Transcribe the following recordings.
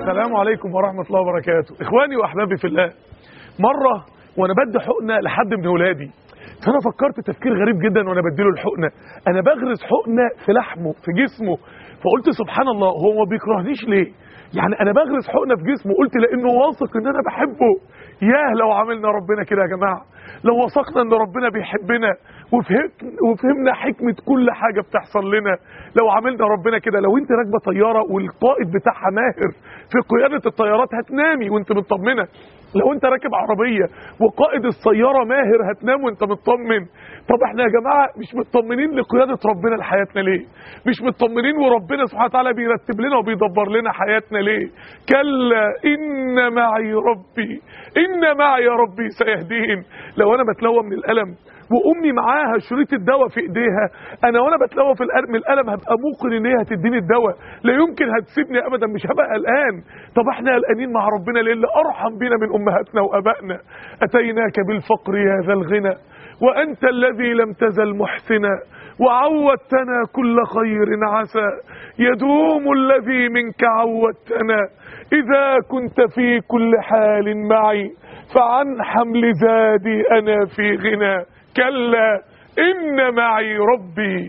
السلام عليكم ورحمة الله وبركاته. إخواني وأحبابي في الله، مرة وأنا بدي حقنة لحد من ولادي، فأنا فكرت تفكير غريب جدا وأنا بديله الحقنة. أنا بغرز حقنة في لحمه في جسمه، فقلت سبحان الله هو ما بيكرهنيش ليه؟ يعني أنا بغرز حقنة في جسمه، قلت لأنه واثق إن أنا بحبه. ياه لو عملنا ربنا كده يا جماعة، لو وثقنا إن ربنا بيحبنا وفهمنا حكمة كل حاجة بتحصل لنا، لو عملنا ربنا كده. لو انت راكبه طياره والقائد بتاعها ماهر في قياده الطيارات هتنامي وانت مطمنه. لو انت راكب عربيه وقائد السياره ماهر هتنام وانت مطمن. طب احنا يا جماعه مش مطمنين لقياده ربنا لحياتنا ليه؟ مش مطمنين وربنا سبحانه وتعالى بيرتب لنا وبيدبر لنا حياتنا ليه؟ كلا ان معي ربي، ان معي ربي سيهدين. لو انا بتلوى من الالم وامي معاها شريط الدواء في ايديها، انا وانا بتلوى في من الالم هبقى موقن ان هي هتديني الدواء، لا يمكن هتسيبني ابدا، مش هبقى قلقان. طب احنا قلقانين مع ربنا ليه اللي ارحم بينا من امهاتنا وابائنا؟ اتيناك بالفقر يا ذا الغنى وانت الذي لم تزل محسنا وعودتنا كل خير عسى يدوم الذي منك عودتنا اذا كنت في كل حال معي فعن حمل زادي انا في غنى. كلا إن معي ربي.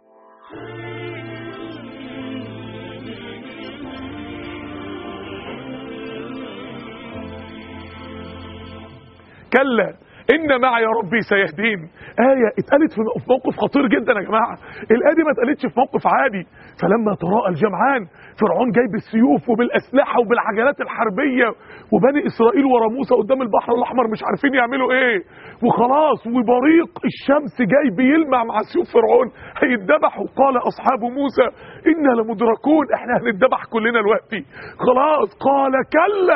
كلا إن معي ربي سيهدين. آية اتقالت في موقف خطير جدا يا جماعة. الآية دي ما اتقالتش في موقف عادي. فلما تراءى الجمعان، فرعون جاي بالسيوف وبالأسلحة وبالعجلات الحربية، وبني إسرائيل ورا موسى قدام البحر الأحمر مش عارفين يعملوا إيه، وخلاص وبريق الشمس جاي بيلمع مع سيوف فرعون هيتذبحوا. قال أصحاب موسى إنا لمدركون، إحنا هنتذبح كلنا دلوقتي خلاص. قال كلا،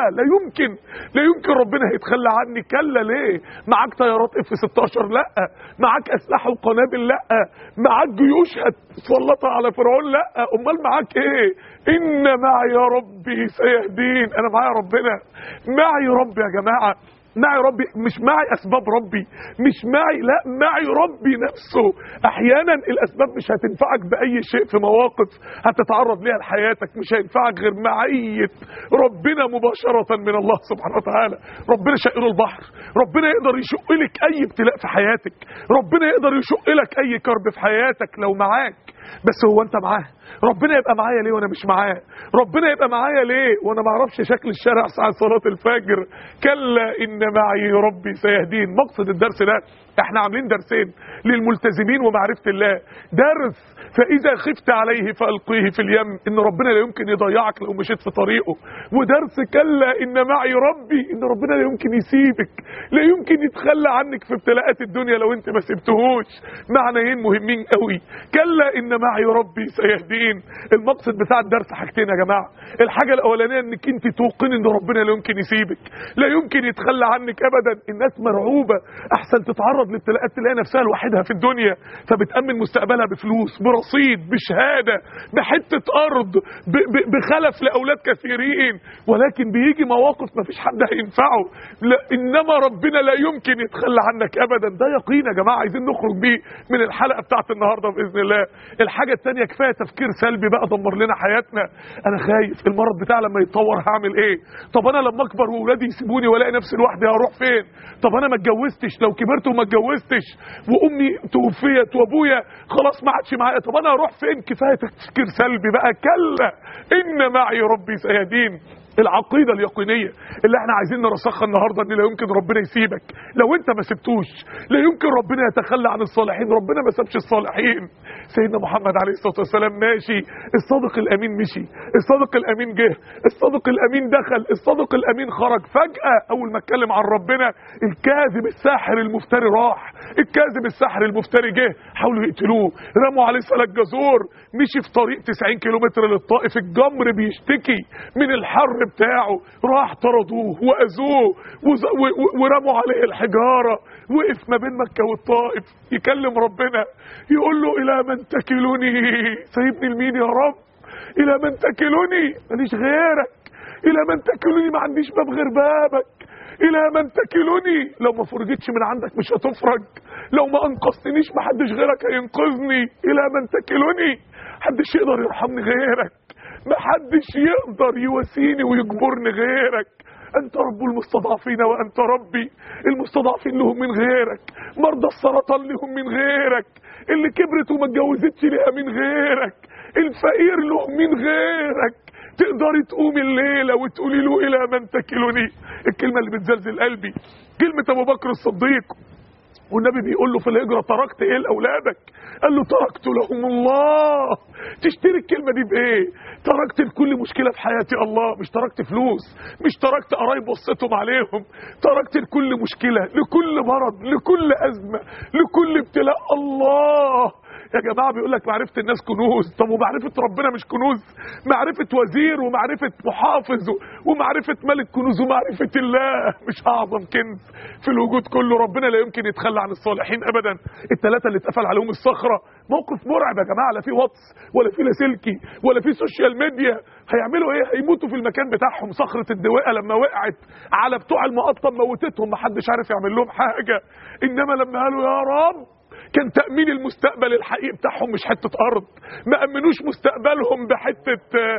لا يمكن ربنا هيتخلى عني. كلا ليه؟ معاك طيارات F-16؟ لا. معاك أسلحة وقنابل؟ لا. معاك جيوش هتسلطها على فرعون؟ لا. أمال معاك إيه؟ إن معي ربي سيهدين. أنا معايا ربنا، معي ربي يا جماعة، معي ربي، مش معي أسباب ربي، مش معي، لا، معي ربي نفسه. أحيانا الأسباب مش هتنفعك بأي شيء في مواقف هتتعرض ليها لحياتك، مش هينفعك غير معية ربنا مباشرة من الله سبحانه وتعالى. ربنا شائر البحر، ربنا يقدر يشق لك أي ابتلاء في حياتك، ربنا يقدر يشق لك أي كرب في حياتك لو معاك. بس هو أنت معاه؟ ربنا يبقى معايا ليه وانا مش معاه؟ ربنا يبقى معايا ليه وانا ما اعرفش شكل الشارع ساعة صلاة الفجر؟ كلا ان معي ربي سيهدين. مقصد الدرس ده احنا عاملين درسين للملتزمين ومعرفة الله. درس فاذا خفت عليه فالقيه في اليم، ان ربنا لا يمكن يضيعك لو مشيت في طريقه. ودرس كلا ان معي ربي، ان ربنا لا يمكن يسيبك، لا يمكن يتخلى عنك في ابتلاءات الدنيا لو انت ما سبتهوش. معنيين مهمين قوي. كلا ان معي ربي سيهدين. المقصد بتاع الدرس حاجتين يا جماعه. الحاجه الاولانيه انك انت توقن ان ربنا لا يمكن يسيبك، لا يمكن يتخلى عنك ابدا. الناس مرعوبه، احسن تتعرض لابتلاءات تلاقي نفسها لوحدها في الدنيا، فبتامن مستقبلها بفلوس، برصيد، بشهاده، بحته ارض، بخلف لاولاد كثيرين. ولكن بيجي مواقف ما فيش حد هينفعه. لا، انما ربنا لا يمكن يتخلى عنك ابدا. ده يقين يا جماعه عايزين نخرج بيه من الحلقه بتاعت النهارده باذن الله. الحاجه الثانيه، كفايه تفكير سلبي بقى دمر لنا حياتنا. انا خايف المرض بتاعي لما يتطور هعمل ايه؟ طب انا لما اكبر واولادي يسيبوني والاقي نفسي لوحدي هروح فين؟ طب انا ما اتجوزتش، لو كبرت وما اتجوزتش وامي توفيت وابويا خلاص ما عادش معايا، طب انا هروح فين؟ كفايه تفكير سلبي بقى. كلا ان معي ربي سيهدين. العقيده اليقينيه اللي احنا عايزين نرسخها النهارده، ان لا يمكن ربنا يسيبك لو انت ما سبتوش، لا يمكن ربنا يتخلى عن الصالحين. ربنا ما سابش الصالحين. سيدنا محمد عليه الصلاه والسلام ماشي، الصادق الامين مشي، الصادق الامين جه، الصادق الامين دخل، الصادق الامين خرج. فجاه اول ما اتكلم عن ربنا الكاذب الساحر المفتري راح، الكاذب الساحر المفتري جه، حاولوا يقتلوه، رموا عليه سلك جزور، مشي في طريق 90 كيلومتر للطائف، الجمر بيشتكي من الحر بتاعه، راح طردوه واذوه ورموا عليه الحجاره. وقف ما بين مكه والطائف يكلم ربنا يقول له الى من تكلني؟ سيبني لمين يا رب؟ الى من تكلني؟ ماليش غيرك. الى من تكلني؟ ما عنديش باب غير بابك. الى من تكلني؟ لو ما فرجتش من عندك مش هتفرج، لو ما انقذتنيش ما حدش غيرك هينقذني. الى من تكلني؟ محدش يقدر يرحمني غيرك. محدش يقدر يواسيني ويجبرني غيرك. انت رب المستضعفين وانت ربي. المستضعفين لهم من غيرك، مرضى السرطان لهم من غيرك، اللي كبرت وما اتجوزتش ليها من غيرك، الفقير له من غيرك. تقدري تقومي الليله وتقولي له الى من تكلني. الكلمه اللي بتزلزل قلبي كلمه ابو بكر الصديق، والنبي بيقول له في الهجره تركت ايه لاولادك؟ قال له تركت لهم الله. تشتري الكلمه دي بايه؟ تركت لكل مشكله في حياتي الله، مش تركت فلوس، مش تركت قرايب وصيتهم عليهم، تركت لكل مشكله، لكل مرض، لكل ازمه، لكل ابتلاء الله. يا جماعه بيقول لك معرفه الناس كنوز، طب ومعرفه ربنا مش كنوز؟ معرفه وزير ومعرفه محافظ ومعرفه ملك كنوز ومعرفه الله مش اعظم كنز في الوجود كله؟ ربنا لا يمكن يتخلى عن الصالحين ابدا. الثلاثه اللي اتقفل عليهم الصخره موقف مرعب يا جماعه، لا في واتس ولا في لاسلكي ولا في سوشيال ميديا. هيعملوا ايه؟ هيموتوا في المكان بتاعهم. صخره الدواء لما وقعت على بتوع المقطم موتتهم، محدش عارف يعمل لهم حاجه. انما لما قالوا يا رب كان تأمين المستقبل الحقيقي بتاعهم مش حتة أرض، ما أمنوش مستقبلهم بحتة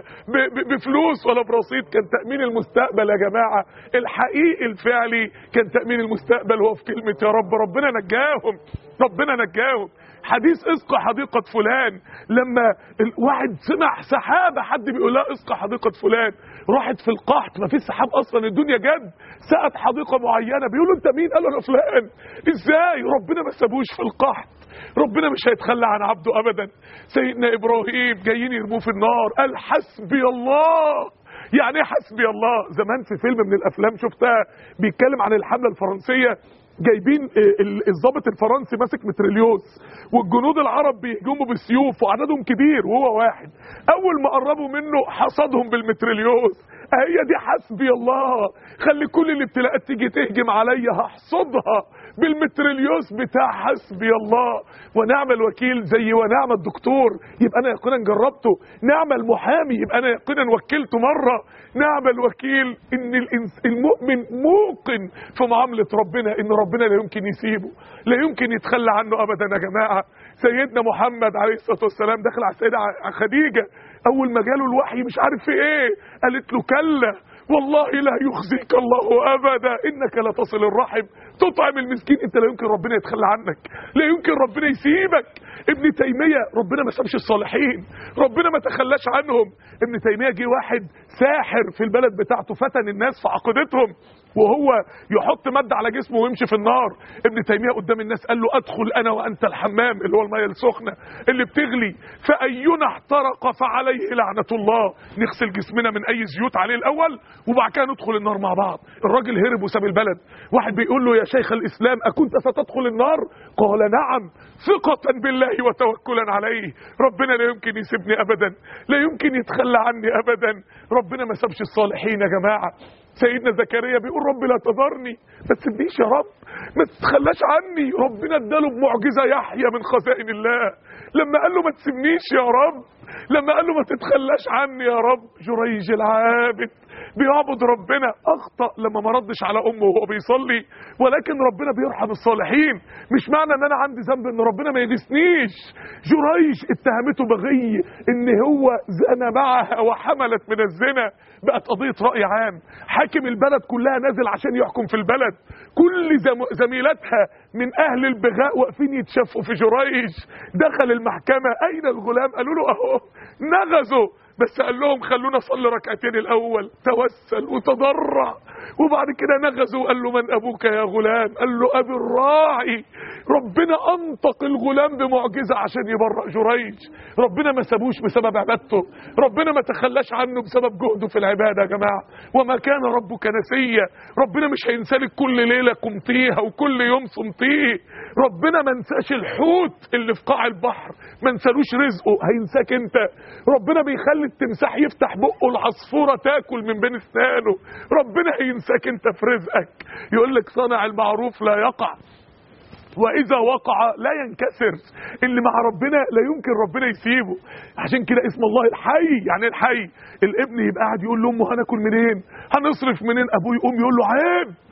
بفلوس ولا برصيد. كان تأمين المستقبل يا جماعة الحقيقي الفعلي، كان تأمين المستقبل هو في كلمة يا رب. ربنا نجاهم، ربنا نجاهم. حديث اسقى حديقة فلان، لما الواحد سمع سحابة حد بيقول لها اسقى حديقة فلان، راحت في القحط ما فيش سحاب اصلا، الدنيا جد، سقت حديقة معينة. بيقولوا انت مين؟ قال له انا فلان. ازاي؟ ربنا ما سابوش في القحط، ربنا مش هيتخلى عن عبده ابدا. سيدنا ابراهيم جايين يرموه في النار، قال حسبي الله. يعني ايه حسبي الله؟ زمان في فيلم من الافلام شفتها بيتكلم عن الحملة الفرنسية، جايبين الضابط الفرنسي ماسك متريليوس والجنود العرب بيهجموا بالسيوف وعددهم كبير وهو واحد، اول ما قربوا منه حصدهم بالمتريليوس. هي دي حسبي الله. خلي كل الابتلاءات تيجي تهجم عليا هحصدها بالمتريليوس بتاع حسبي الله ونعم الوكيل. زي ونعم الدكتور يبقى انا يقينا جربته، نعم المحامي يبقى انا يقينا وكلته مره، نعم الوكيل ان المؤمن موقن في معامله ربنا ان ربنا لا يمكن يسيبه، لا يمكن يتخلى عنه ابدا. يا جماعه سيدنا محمد عليه الصلاه والسلام دخل على السيده خديجه، اول ما جاله الوحي مش عارف في ايه، قالت له كلا والله لا يخزيك الله ابدا انك لا تصل الرحم، تطعم المسكين. انت لا يمكن ربنا يتخلى عنك، لا يمكن ربنا يسيبك. ابن تيميه ربنا ما سابش الصالحين، ربنا ما تخلاش عنهم. ابن تيميه جه واحد ساحر في البلد بتاعته فتن الناس في عقيدتهم، وهو يحط مادة على جسمه ويمشي في النار. ابن تيمية قدام الناس قال له ادخل انا وانت الحمام، اللي هو المية السخنة اللي بتغلي، فاينا احترق فعليه لعنة الله. نغسل جسمنا من اي زيوت عليه الاول وبعد كده ندخل النار مع بعض. الراجل هرب وساب البلد. واحد بيقول له يا شيخ الاسلام اكنت ستدخل النار؟ قال نعم ثقة بالله وتوكلا عليه. ربنا لا يمكن يسيبني ابدا، لا يمكن يتخلى عني ابدا. ربنا ما سابش الصالحين يا جماعة. سيدنا زكريا بيقول رب لا تذرني، ما تسيبنيش يا رب، ما تتخلاش عني. ربنا اداله بمعجزه يحيى من خزائن الله لما قال له ما تسيبنيش يا رب، لما قال له ما تتخلاش عني يا رب. جريج العابد بيعبد ربنا اخطأ لما ما ردش على امه وهو بيصلي، ولكن ربنا بيرحم الصالحين. مش معنى ان انا عندي ذنب ان ربنا ما يدسنيش. جريج اتهمته بغي ان هو زنى معها وحملت من الزنا، بقت قضية رأي عام، حاكم البلد كلها نازل عشان يحكم في البلد، كل زميلاتها من اهل البغاء واقفين يتشافوا في جريج. دخل المحكمة اين الغلام؟ قالوا له اهو. نغزوا، بس قال لهم خلونا نصلي ركعتين الاول، توسل وتضرع، وبعد كده نغزوا وقال له من ابوك يا غلام؟ قال له ابي الراعي. ربنا انطق الغلام بمعجزه عشان يبرأ جريج. ربنا ما سابوش بسبب عبادته، ربنا ما تخلاش عنه بسبب جهده في العباده يا جماعه. وما كان ربك نسيا. ربنا مش هينسالك كل ليله قمتيها وكل يوم صمتيه. ربنا ما نساش الحوت اللي في قاع البحر، ما نسالوش رزقه، هينساك انت. ربنا بيخلي التمساح يفتح بقه العصفوره تاكل من بين اسنانه، ربنا هينساك انت في رزقك. يقول لك صانع المعروف لا يقع واذا وقع لا ينكسر. اللي مع ربنا لا يمكن ربنا يسيبه. عشان كده اسم الله الحي. يعني الحي. الابن يبقى قاعد يقول لامه هناكل منين، هنصرف منين، ابوه يقوم يقول له عيب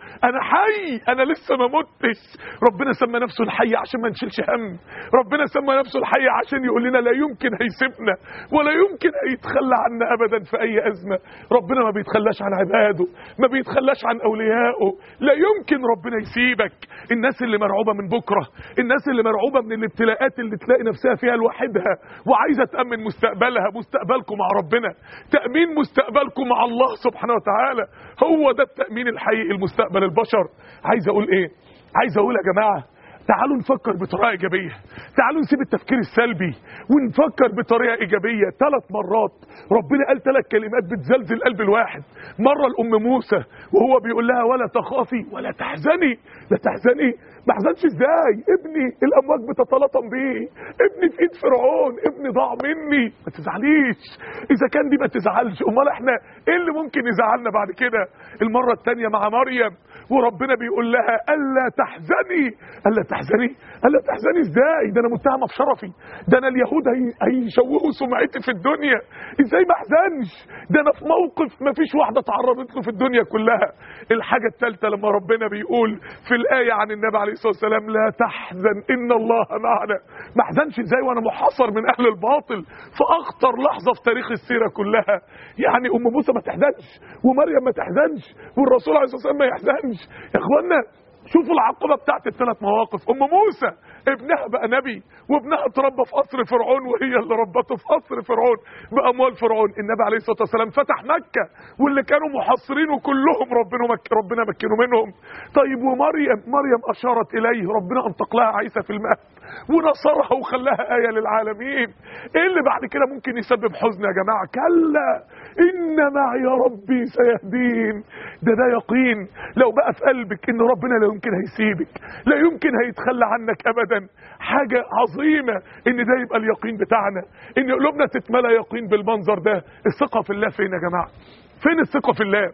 انا حي، انا لسه ما متش. ربنا سمى نفسه الحي عشان ما نشيلش هم. ربنا سمى نفسه الحي عشان يقول لنا لا يمكن هيسيبنا ولا يمكن هيتخلى عنا ابدا في اي ازمه. ربنا ما بيتخلاش عن عباده، ما بيتخلاش عن اوليائه. لا يمكن ربنا يسيبك. الناس اللي مرعوبه من بكره، الناس اللي مرعوبه من الابتلاءات اللي تلاقي نفسها فيها لوحدها وعايزه تامن مستقبلها، مستقبلكم مع ربنا، تامين مستقبلكم مع الله سبحانه وتعالى، هو ده التامين الحقيقي لمستقبل البشر. عايز اقول ايه؟ عايز اقول يا جماعه تعالوا نفكر بطريقه ايجابيه، تعالوا نسيب التفكير السلبي ونفكر بطريقه ايجابيه. 3 مرات ربنا قال 3 كلمات بتزلزل قلب الواحد. مره لام موسى وهو بيقول لها ولا تخافي ولا تحزني. لا تحزني؟ ما احزنش ازاي؟ ابني الامواج بتتلاطم بيه، ابني في ايد فرعون، ابني ضاع مني. ما تزعليش، اذا كان دي ما تزعلش، امال احنا ايه اللي ممكن يزعلنا بعد كده؟ المره الثانيه مع مريم وربنا بيقول لها الا تحزني. الا تحزني؟ الا تحزني ازاي؟ ده انا متهمه في شرفي، ده انا اليهود هيشوهوا سمعتي في الدنيا، ازاي ما احزنش؟ ده انا في موقف ما فيش واحده تعرضت له في الدنيا كلها. الحاجه الثالثه لما ربنا بيقول في الايه عن النبي عليه الصلاه والسلام لا تحزن ان الله معنا. ما احزنش ازاي وانا محاصر من اهل الباطل في اخطر لحظه في تاريخ السيره كلها؟ يعني ام موسى ما تحزنش ومريم ما تحزنش والرسول عليه الصلاه والسلام ما يحزنش. يا اخوانا شوفوا العقبه بتاعت ال3 مواقف. ام موسى ابنها بقى نبي وابنها اتربى في قصر فرعون وهي اللي ربته في قصر فرعون باموال فرعون. النبي عليه الصلاه والسلام فتح مكه واللي كانوا محاصرينه كلهم ربنا مكنوا منهم. طيب ومريم اشارت اليه، ربنا انطق لها عيسى في المهد ونصرها وخلاها ايه للعالمين. ايه اللي بعد كده ممكن يسبب حزن يا جماعه؟ كلا ان معي ربي سيهدين. ده يقين لو بقى في قلبك ان ربنا لا يمكن هيسيبك، لا يمكن هيتخلى عنك ابدا. حاجه عظيمه ان ده يبقى اليقين بتاعنا، ان قلوبنا تتملى يقين بالمنظر ده. الثقه في الله فين يا جماعه؟ فين الثقه في الله؟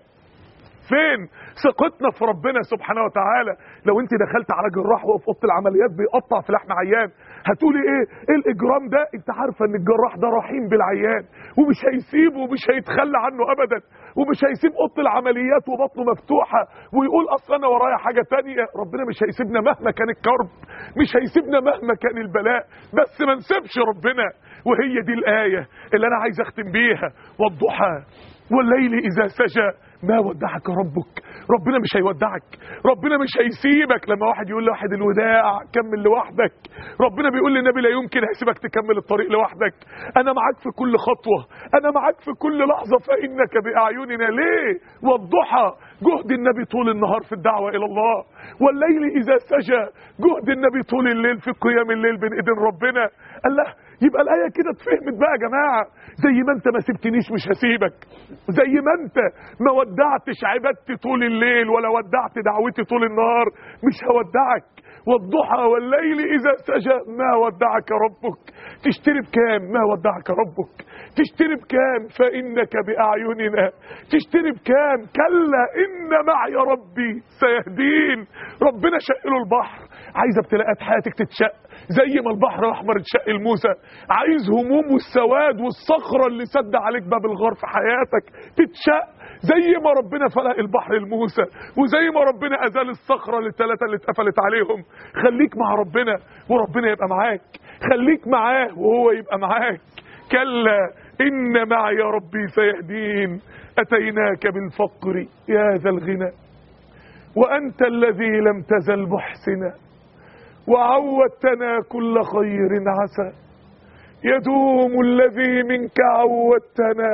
فين ثقتنا في ربنا سبحانه وتعالى؟ لو انت دخلت على جراح وهو في اوضه العمليات بيقطع في لحم عيان هتقولي ايه الاجرام ده؟ انت عارفه ان الجراح ده رحيم بالعيان ومش هيسيبه ومش هيتخلى عنه ابدا، ومش هيسيب اوضه العمليات وبطنه مفتوحه ويقول اصل انا ورايا حاجه تانية. ربنا مش هيسيبنا مهما كان الكرب، مش هيسيبنا مهما كان البلاء، بس ما نسيبش ربنا. وهي دي الايه اللي انا عايز اختم بيها. والضحى والليل اذا سجى ما ودعك ربك. ربنا مش هيودعك، ربنا مش هيسيبك. لما واحد يقول لواحد الوداع كمل لوحدك، ربنا بيقول للنبي لا يمكن هيسيبك تكمل الطريق لوحدك. انا معاك في كل خطوه، انا معاك في كل لحظه، فانك باعيننا. ليه؟ والضحى جهد النبي طول النهار في الدعوه الى الله، والليل اذا سجى جهد النبي طول الليل في قيام الليل بين ايدين ربنا. الله، يبقى الايه كده اتفهمت بقى يا جماعه. زي ما انت ما سبتنيش مش هسيبك، زي ما انت ما ودعتش عبادتي طول الليل ولا ودعت دعوتي طول النهار مش هودعك. والضحى والليل اذا سجى ما ودعك ربك. تشتري بكام؟ ما ودعك ربك. تشتري بكام؟ فانك باعيننا. تشتري بكام؟ كلا ان معي ربي سيهدين. ربنا شق له البحر. عايز ابتلاءات حياتك تتشق زي ما البحر الاحمر اتشق لموسى. عايز هموم والسواد والصخره اللي سد عليك باب الغار في حياتك تتشق زي ما ربنا فلق البحر لموسى، وزي ما ربنا ازال الصخره ال3 اللي اتقفلت عليهم. خليك مع ربنا وربنا يبقى معاك، خليك معاه وهو يبقى معاك. كلا ان معي ربي سيهدين. اتيناك بالفقر يا ذا الغنى وانت الذي لم تزل محسنا، وعودتنا كل خير عسى، يدوم الذي منك عودتنا،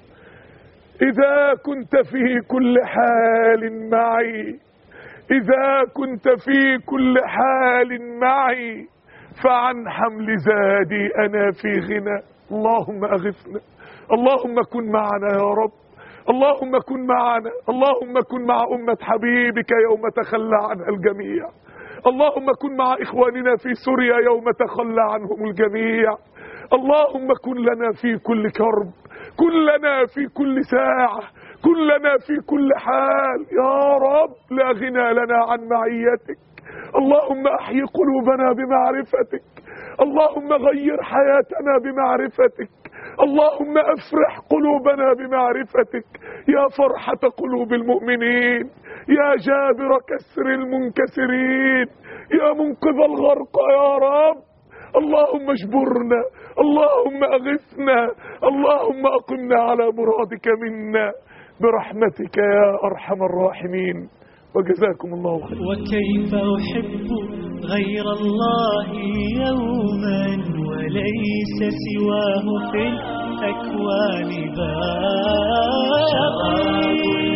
إذا كنت في كل حال معي، إذا كنت في كل حال معي، فعن حمل زادي أنا في غنى. اللهم أغثنا، اللهم كن معنا يا رب، اللهم كن معنا، اللهم كن مع أمة حبيبك يوم تخلى عنها الجميع، اللهم كن مع إخواننا في سوريا يوم تخلى عنهم الجميع، اللهم كن لنا في كل كرب، كن لنا في كل ساعة، كن لنا في كل حال يا رب. لا غنى لنا عن معيتك. اللهم أحيي قلوبنا بمعرفتك، اللهم غير حياتنا بمعرفتك، اللهم افرح قلوبنا بمعرفتك يا فرحة قلوب المؤمنين، يا جابر كسر المنكسرين، يا منقذ الغرق يا رب. اللهم اجبرنا، اللهم اغثنا، اللهم اقمنا على مرادك منا برحمتك يا ارحم الراحمين. وجزاكم الله خيرا. وكيف أحب غير الله يوما وليس سواه في الأكوان باب